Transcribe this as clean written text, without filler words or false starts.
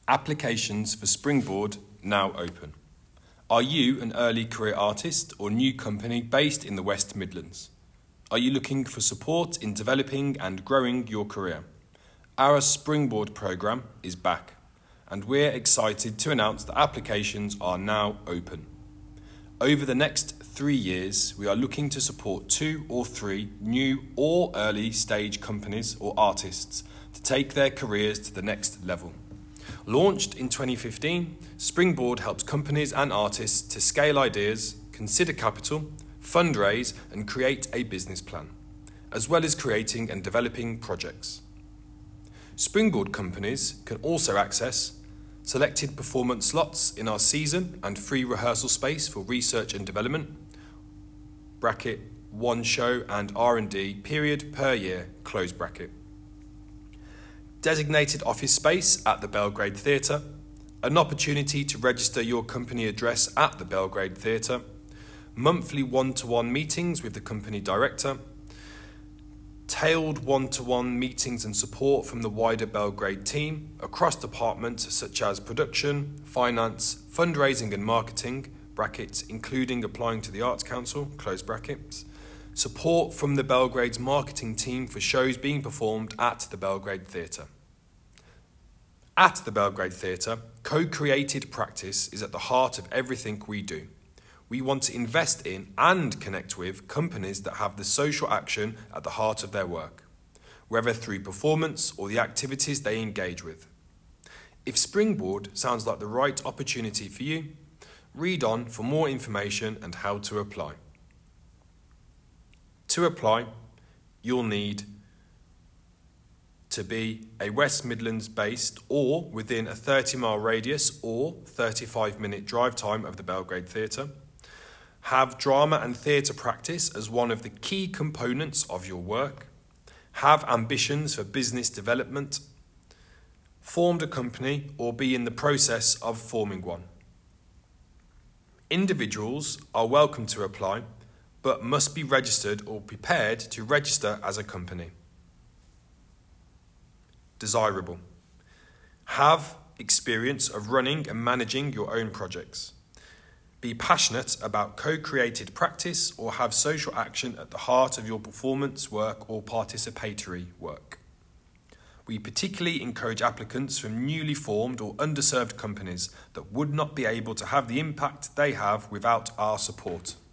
Applications for Springboard now open. Are you an early career artist or new company based in the West Midlands? Are you looking for support in developing and growing your career? Our Springboard programme is back, and we're excited to announce that applications are now open. Over the next 3 years, we are looking to support 2 or 3 new or early stage companies or artists to take their careers to the next level. Launched in 2015, Springboard helps companies and artists to scale ideas, consider capital, fundraise and create a business plan, as well as creating and developing projects. Springboard companies can also access selected performance slots in our season and free rehearsal space for research and development, bracket, 1 show and R&D period per year, close bracket. Designated office space at the Belgrade Theatre, an opportunity to register your company address at the Belgrade Theatre, monthly one-to-one meetings with the company director, tailored one-to-one meetings and support from the wider Belgrade team across departments such as production, finance, fundraising and marketing, brackets, including applying to the Arts Council, close brackets, support from the Belgrade's marketing team for shows being performed at the Belgrade Theatre. At the Belgrade Theatre, co-created practice is at the heart of everything we do. We want to invest in and connect with companies that have the social action at the heart of their work, whether through performance or the activities they engage with. If Springboard sounds like the right opportunity for you, read on for more information and how to apply. To apply, you'll need to be a West Midlands based or within a 30-mile radius or 35-minute drive time of the Belgrade Theatre, have drama and theatre practice as one of the key components of your work, have ambitions for business development, formed a company or be in the process of forming one. Individuals are welcome to apply, but must be registered or prepared to register as a company. Desirable. Have experience of running and managing your own projects. Be passionate about co-created practice or have social action at the heart of your performance work or participatory work. We particularly encourage applicants from newly formed or underserved companies that would not be able to have the impact they have without our support.